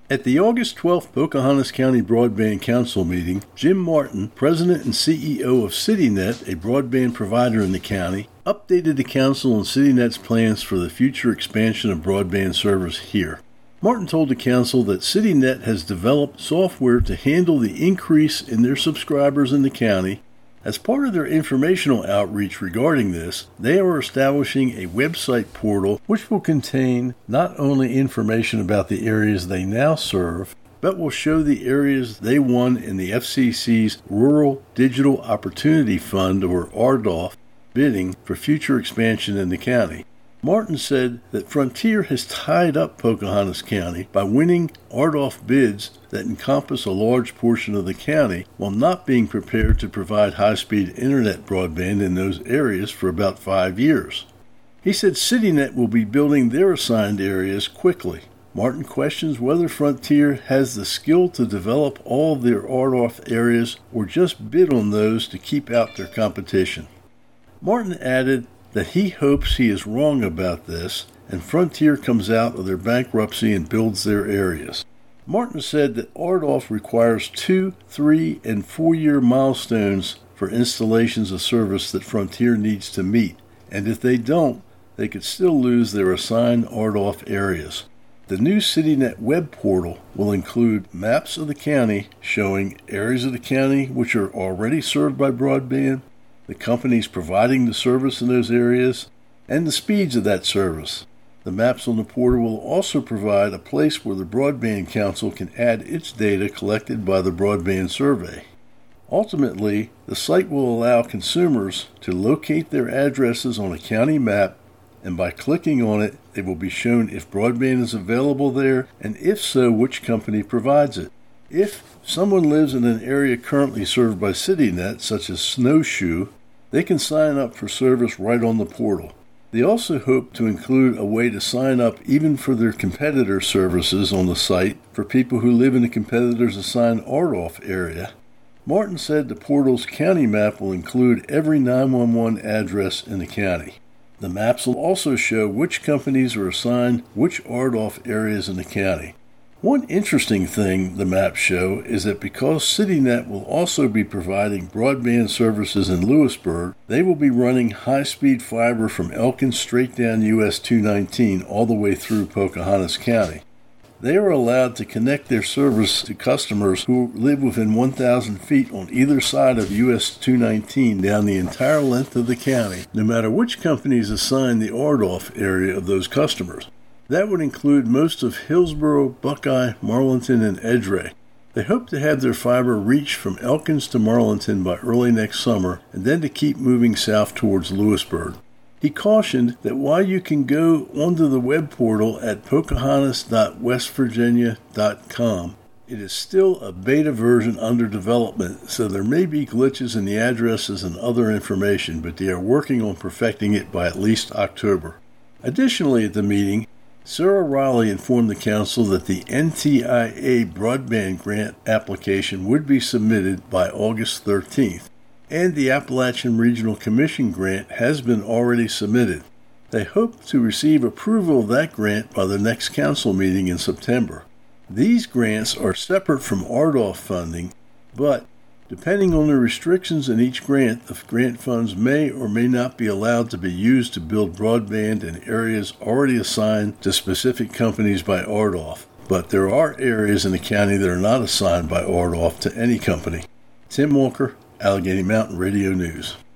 At the August 12th Pocahontas County Broadband Council meeting, Jim Martin, President and CEO of CityNet, a broadband provider in the county, updated the council on CityNet's plans for the future expansion of broadband service here. Martin told the council that CityNet has developed software to handle the increase in their subscribers in the county. As part of their informational outreach regarding this, they are establishing a website portal which will contain not only information about the areas they now serve, but will show the areas they won in the FCC's Rural Digital Opportunity Fund, or RDOF, bidding for future expansion in the county. Martin said that Frontier has tied up Pocahontas County by winning RDOF bids that encompass a large portion of the county while not being prepared to provide high-speed internet broadband in those areas for about 5 years. He said CityNet will be building their assigned areas quickly. Martin questions whether Frontier has the skill to develop all of their RDOF areas or just bid on those to keep out their competition. Martin added that he hopes he is wrong about this and Frontier comes out of their bankruptcy and builds their areas. Martin said that RDOF requires 2, 3, and 4-year milestones for installations of service that Frontier needs to meet, and if they don't, they could still lose their assigned RDOF areas. The new CityNet web portal will include maps of the county showing areas of the county which are already served by broadband, the companies providing the service in those areas, and the speeds of that service. The maps on the portal will also provide a place where the Broadband Council can add its data collected by the Broadband Survey. Ultimately, the site will allow consumers to locate their addresses on a county map, and by clicking on it, they will be shown if broadband is available there, and if so, which company provides it. If someone lives in an area currently served by CityNet, such as Snowshoe, they can sign up for service right on the portal. They also hope to include a way to sign up even for their competitor services on the site for people who live in the competitor's assigned RDOF area. Martin said the portal's county map will include every 911 address in the county. The maps will also show which companies are assigned which RDOF areas in the county. One interesting thing the maps show is that because CityNet will also be providing broadband services in Lewisburg, they will be running high-speed fiber from Elkins straight down US 219 all the way through Pocahontas County. They are allowed to connect their service to customers who live within 1,000 feet on either side of US 219 down the entire length of the county, no matter which companies assign the RDOF area of those customers. That would include most of Hillsborough, Buckeye, Marlinton, and Edgeray. They hope to have their fiber reach from Elkins to Marlinton by early next summer and then to keep moving south towards Lewisburg. He cautioned that while you can go onto the web portal at pocahontas.westvirginia.com, it is still a beta version under development, so there may be glitches in the addresses and other information, but they are working on perfecting it by at least October. Additionally, at the meeting, Sarah Raleigh informed the council that the NTIA broadband grant application would be submitted by August 13th, and the Appalachian Regional Commission grant has been already submitted. They hope to receive approval of that grant by the next council meeting in September. These grants are separate from RDOF funding, but depending on the restrictions in each grant, the grant funds may or may not be allowed to be used to build broadband in areas already assigned to specific companies by RDOF. But there are areas in the county that are not assigned by RDOF to any company. Tim Walker, Allegheny Mountain Radio News.